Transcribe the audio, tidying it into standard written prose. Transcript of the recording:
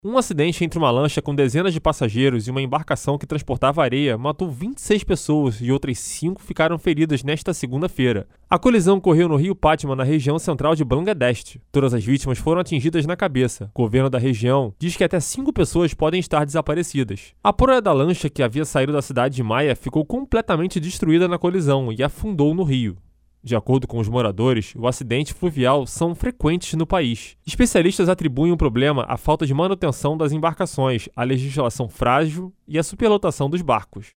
Um acidente entre uma lancha com dezenas de passageiros e uma embarcação que transportava areia matou 26 pessoas e outras 5 ficaram feridas nesta segunda-feira. A colisão ocorreu no rio Patma, na região central de Bangladesh. Todas as vítimas foram atingidas na cabeça. O governo da região diz que até 5 pessoas podem estar desaparecidas. A proa da lancha, que havia saído da cidade de Maia, ficou completamente destruída na colisão e afundou no rio. De acordo com os moradores, o acidente fluvial são frequentes no país. Especialistas atribuem o problema à falta de manutenção das embarcações, à legislação frágil e à superlotação dos barcos.